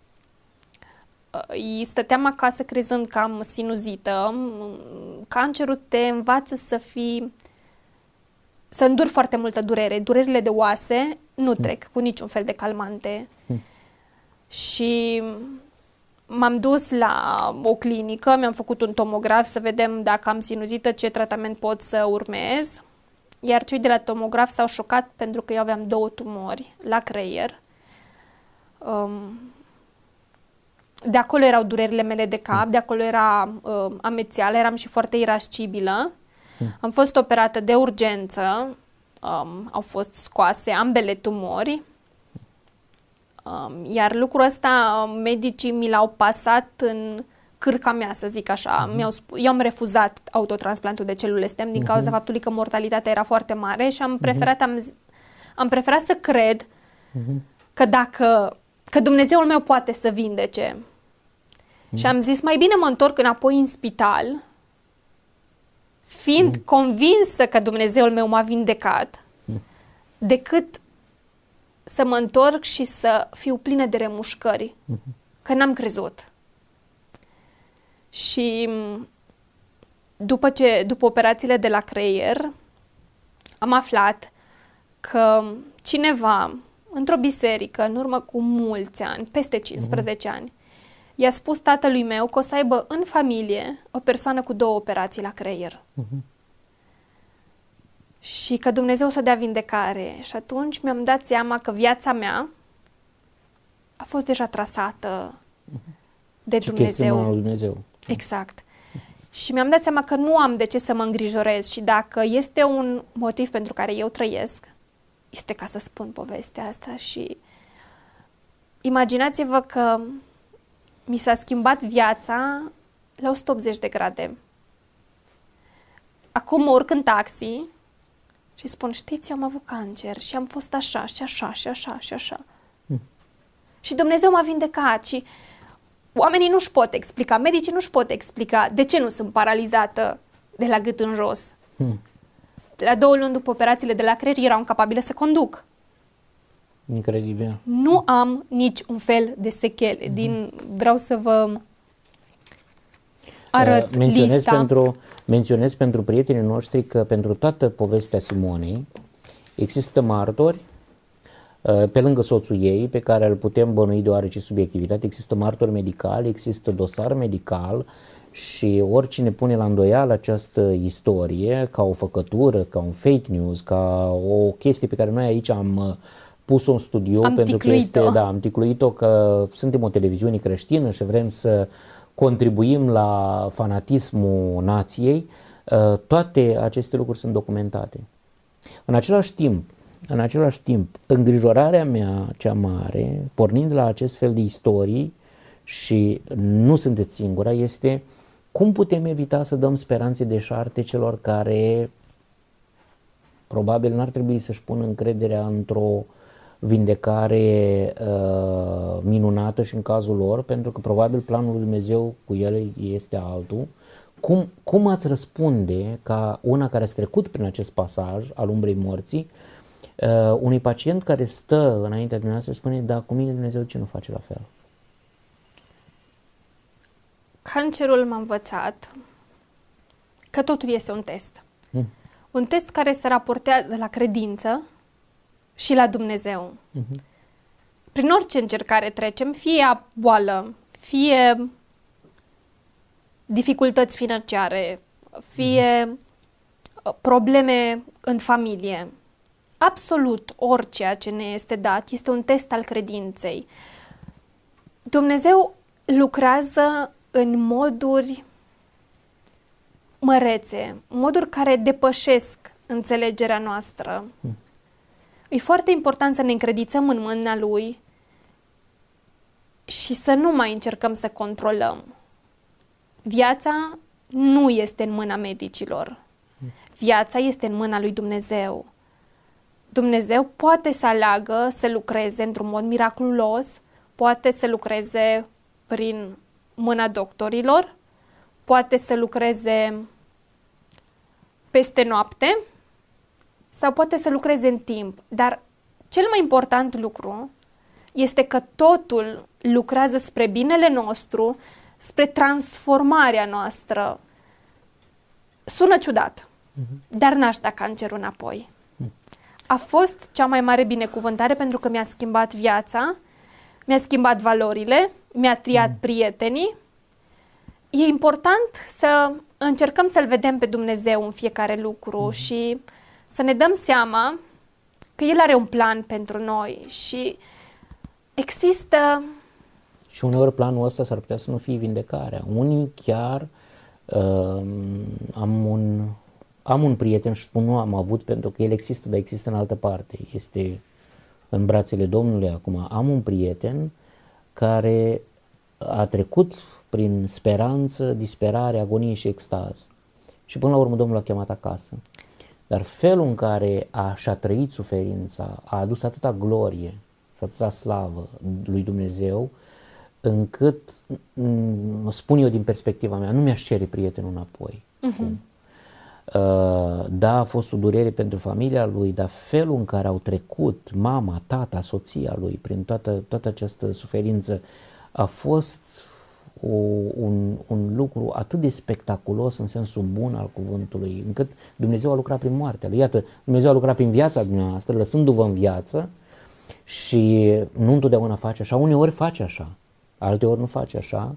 uh, stăteam acasă crezând că am sinuzită. Cancerul te învață să fii să înduri foarte multă durere. Durerile de oase nu trec cu niciun fel de calmante. Mm. Și m-am dus la o clinică, mi-am făcut un tomograf să vedem dacă am sinuzită, ce tratament pot să urmez. Iar cei de la tomograf s-au șocat pentru că eu aveam două tumori la creier. Um, de acolo erau durerile mele de cap, de acolo era uh, amețeală, eram și foarte irascibilă. Am fost operată de urgență, um, au fost scoase ambele tumori, um, iar lucrul ăsta medicii mi l-au pasat în cârca mea, să zic așa. Uh-huh. Mi-au sp- eu am refuzat autotransplantul de celule stem din cauza uh-huh. faptului că mortalitatea era foarte mare și am preferat, uh-huh. am, am preferat să cred uh-huh. că dacă că Dumnezeul meu poate să vindece. Uh-huh. Și am zis, mai bine mă întorc înapoi în spital, fiind mm. convinsă că Dumnezeul meu m-a vindecat, mm. decât să mă întorc și să fiu plină de remușcări, mm-hmm. că n-am crezut. Și după, ce, după operațiile de la creier, am aflat că cineva, într-o biserică, în urmă cu mulți ani, peste cincisprezece mm-hmm. ani, i-a spus tatălui meu că o să aibă în familie o persoană cu două operații la creier. Uh-huh. Și că Dumnezeu o să dea vindecare. Și atunci mi-am dat seama că viața mea a fost deja trasată uh-huh. de Dumnezeu. Dumnezeu. Exact. Uh-huh. Și mi-am dat seama că nu am de ce să mă îngrijorez și dacă este un motiv pentru care eu trăiesc, este ca să spun povestea asta. Și imaginați-vă că mi s-a schimbat viața la o sută optzeci de grade. Acum mă urc în taxi și spun, știți, eu am avut cancer și am fost așa și așa și așa și așa. Mm. Și Dumnezeu m-a vindecat și oamenii nu-și pot explica, medicii nu-și pot explica de ce nu sunt paralizată de la gât în jos. Mm. La două luni după operațiile de la creier eram incapabilă să conduc. Incredibil. Nu am nici un fel de sechele. Mm-hmm. Din, vreau să vă arăt uh, menționez lista. Pentru, menționez pentru prietenii noștri că pentru toată povestea Simonei există martori, uh, pe lângă soțul ei, pe care îl putem bănui deoarece subiectivitate, există martori medicali, există dosar medical și oricine pune la îndoială această istorie ca o făcătură, ca un fake news, ca o chestie pe care noi aici am pus-o în studio am pentru că este, da, am ticluit-o că suntem o televiziune creștină și vrem să contribuim la fanatismul nației, toate aceste lucruri sunt documentate. În același timp, în același timp, îngrijorarea mea cea mare, pornind de la acest fel de istorii, și nu sunteți singura, este cum putem evita să dăm speranțe deșarte celor care probabil n-ar trebui să-și pună încrederea într-o vindecare uh, minunată și în cazul lor, pentru că probabil planul lui Dumnezeu cu ele este altul. Cum, cum ați răspunde ca una care a trecut prin acest pasaj al umbrei morții, uh, unui pacient care stă înaintea dumneavoastră și spune, da, cu mine Dumnezeu ce nu face la fel? Cancerul m-a învățat că totul este un test. Mm. Un test care se raportează la credință și la Dumnezeu. Mm-hmm. Prin orice încercare trecem, fie boală, fie dificultăți financiare, fie mm-hmm. probleme în familie, absolut orice ce ne este dat este un test al credinței. Dumnezeu lucrează în moduri mărețe, moduri care depășesc înțelegerea noastră. Mm. E foarte important să ne încredițăm în mâna Lui și să nu mai încercăm să controlăm. Viața nu este în mâna medicilor. Viața este în mâna lui Dumnezeu. Dumnezeu poate să aleagă să lucreze într-un mod miraculos, poate să lucreze prin mâna doctorilor, poate să lucreze peste noapte sau poate să lucreze în timp. Dar cel mai important lucru este că totul lucrează spre binele nostru, spre transformarea noastră. Sună ciudat, uh-huh. dar n-aș da cancerul înapoi. Uh-huh. A fost cea mai mare binecuvântare pentru că mi-a schimbat viața, mi-a schimbat valorile, mi-a triat uh-huh. prietenii. E important să încercăm să-L vedem pe Dumnezeu în fiecare lucru uh-huh. și să ne dăm seama că El are un plan pentru noi și există... Și uneori planul ăsta s-ar putea să nu fie vindecarea. Unii chiar uh, am, un, am un prieten și spun nu am avut pentru că el există, dar există în altă parte. Este în brațele Domnului acum. Am un prieten care a trecut prin speranță, disperare, agonie și extaz. Și până la urmă Domnul l-a chemat acasă. Dar felul în care a, și-a trăit suferința a adus atâta glorie și atâta slavă lui Dumnezeu, încât, spun eu din perspectiva mea, nu mi-aș cere prietenul înapoi. Uh-huh. Uh, da, a fost o durere pentru familia lui, dar felul în care au trecut mama, tata, soția lui prin toată, toată această suferință a fost o, un, un lucru atât de spectaculos în sensul bun al cuvântului, încât Dumnezeu a lucrat prin moartea lui. Iată, Dumnezeu a lucrat prin viața dumneavoastră, lăsându-vă în viață și nu întotdeauna face așa, uneori face așa. Alteori nu face așa,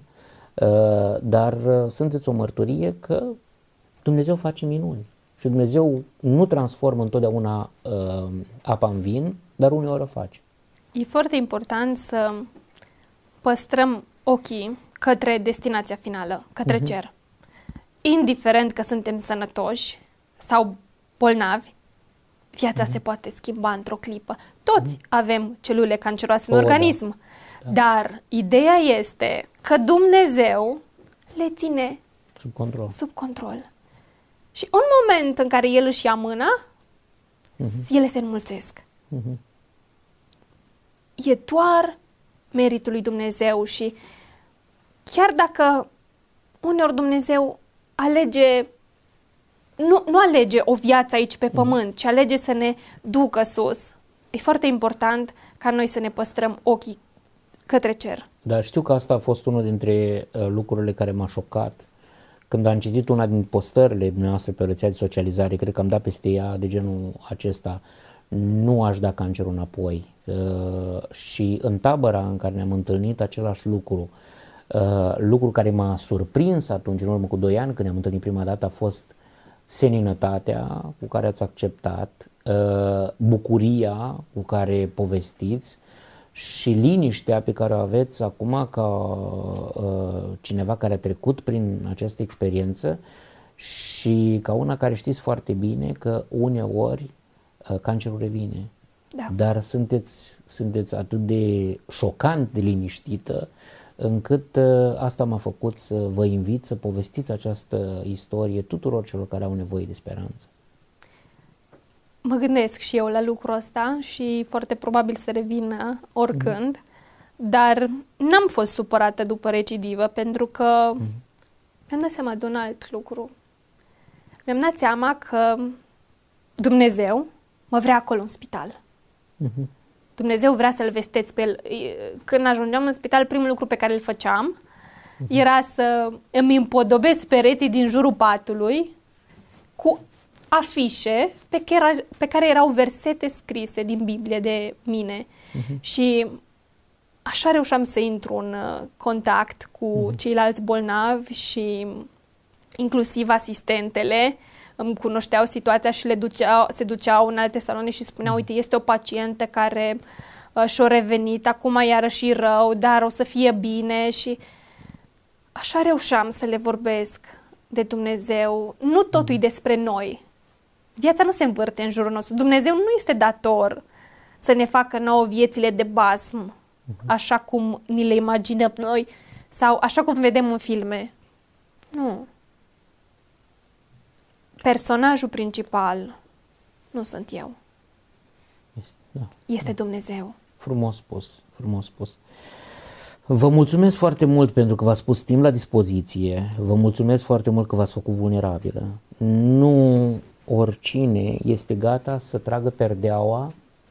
dar sunteți o mărturie că Dumnezeu face minuni și Dumnezeu nu transformă întotdeauna apa în vin, dar uneori o face. E foarte important să păstrăm ochii către destinația finală, către uh-huh. cer. Indiferent că suntem sănătoși sau bolnavi, viața uh-huh. se poate schimba într-o clipă. Toți uh-huh. avem celule canceroase în oh, organism. Da. Da. Dar ideea este că Dumnezeu le ține sub control. sub control. Și în moment în care El își ia mâna, uh-huh. ele se înmulțesc. Uh-huh. E doar meritul lui Dumnezeu și chiar dacă uneori Dumnezeu alege, nu, nu alege o viață aici pe pământ, uh-huh. ci alege să ne ducă sus, e foarte important ca noi să ne păstrăm ochii către cer. Dar știu că asta a fost unul dintre uh, lucrurile care m-a șocat. Când am citit una din postările noastre pe rețea de socializare, cred că am dat peste ea de genul acesta, nu aș da cancerul înapoi. Uh, și în tabăra în care ne-am întâlnit același lucru, uh, lucru care m-a surprins atunci, în urmă cu doi ani, când ne-am întâlnit prima dată, a fost seninătatea cu care ați acceptat, uh, bucuria cu care povestiți, și liniștea pe care o aveți acum ca uh, cineva care a trecut prin această experiență și ca una care știți foarte bine că uneori uh, cancerul revine. Da. Dar sunteți, sunteți atât de șocant de liniștită încât uh, asta m-a făcut să vă invit să povestiți această istorie tuturor celor care au nevoie de speranță. Mă gândesc și eu la lucrul ăsta și foarte probabil să revină oricând, mm-hmm. dar n-am fost supărată după recidivă pentru că mm-hmm. mi-am dat seama de un alt lucru. Mi-am dat seama că Dumnezeu mă vrea acolo în spital. Mm-hmm. Dumnezeu vrea să-L vesteți pe El. Când ajungeam în spital, primul lucru pe care îl făceam mm-hmm. era să îmi împodobesc pereții din jurul patului cu afișe pe care, pe care erau versete scrise din Biblie de mine. Uh-huh. Și așa reușeam să intru în contact cu uh-huh. ceilalți bolnavi și inclusiv asistentele îmi cunoșteau situația și le duceau, se duceau în alte saloane și spuneau, uite, este o pacientă care uh, și-a revenit, acum iarăși rău, dar o să fie bine. Și așa reușeam să le vorbesc de Dumnezeu. Nu totul e despre noi. Viața nu se învârte în jurul nostru. Dumnezeu nu este dator să ne facă nouă viețile de basm, așa cum ni le imaginăm noi sau așa cum vedem în filme. Nu. Personajul principal nu sunt eu. Este, da. Este Dumnezeu. Frumos spus, frumos spus. Vă mulțumesc foarte mult pentru că v-ați pus timp la dispoziție. Vă mulțumesc foarte mult că v-ați făcut vulnerabilă. Nu oricine este gata să tragă perdeaua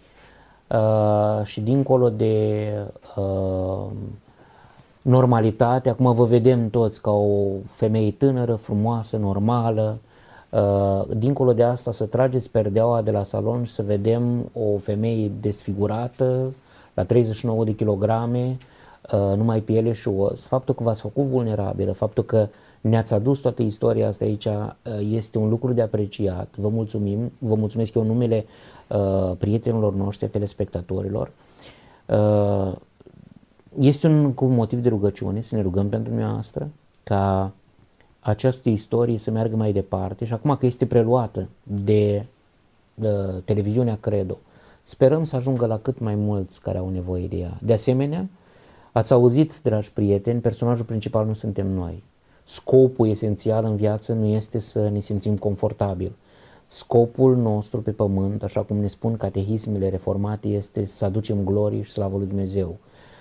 uh, și dincolo de uh, normalitate, acum vă vedem toți ca o femeie tânără, frumoasă, normală, uh, dincolo de asta să trageți perdeaua de la salon și să vedem o femeie desfigurată la treizeci și nouă de kilograme, uh, numai piele și os. Faptul că v-ați făcut vulnerabilă, faptul că ne-ați adus toată istoria asta aici, este un lucru de apreciat. Vă mulțumim, vă mulțumesc eu în numele uh, prietenilor noștri, telespectatorilor. Uh, este un cu motiv de rugăciune, să ne rugăm pentru dumneavoastră, ca această istorie să meargă mai departe și acum că este preluată de uh, televiziunea Credo, sperăm să ajungă la cât mai mulți care au nevoie de ea. De asemenea, ați auzit, dragi prieteni, personajul principal nu suntem noi. Scopul esențial în viață nu este să ne simțim confortabil. Scopul nostru pe pământ, așa cum ne spun catehismele reformate, este să aducem glorie și slavă lui Dumnezeu.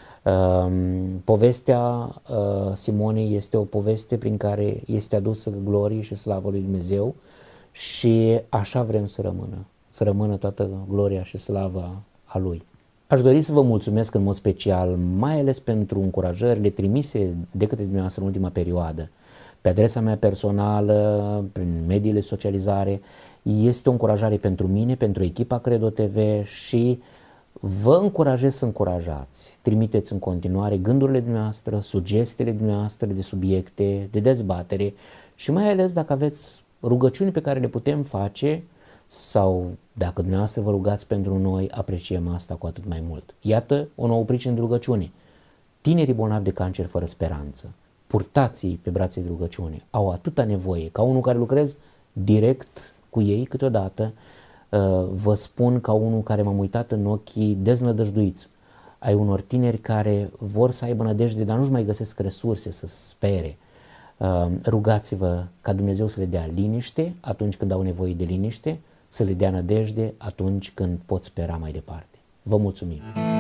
Povestea Simonei este o poveste prin care este adusă glorie și slavă lui Dumnezeu și așa vrem să rămână, să rămână toată gloria și slava a Lui. Aș dori să vă mulțumesc în mod special, mai ales pentru încurajările trimise de către dumneavoastră în ultima perioadă. Pe adresa mea personală, prin mediile de socializare, este o încurajare pentru mine, pentru echipa Credo T V și vă încurajez să încurajați. Trimiteți în continuare gândurile dumneavoastră, sugestiile dumneavoastră de subiecte, de dezbatere și mai ales dacă aveți rugăciuni pe care le putem face sau dacă dumneavoastră vă rugați pentru noi, apreciem asta cu atât mai mult. Iată o nouă pricină de rugăciune. Tinerii bolnavi de cancer fără speranță, purtați-i pe brațe de rugăciune, au atâta nevoie, ca unul care lucrez direct cu ei câteodată, vă spun ca unul care m-am uitat în ochii deznădăjduiți ai unor tineri care vor să aibă nădejde, dar nu-și mai găsesc resurse să spere. Rugați-vă ca Dumnezeu să le dea liniște atunci când au nevoie de liniște, să le dea nădejde atunci când pot spera mai departe. Vă mulțumim!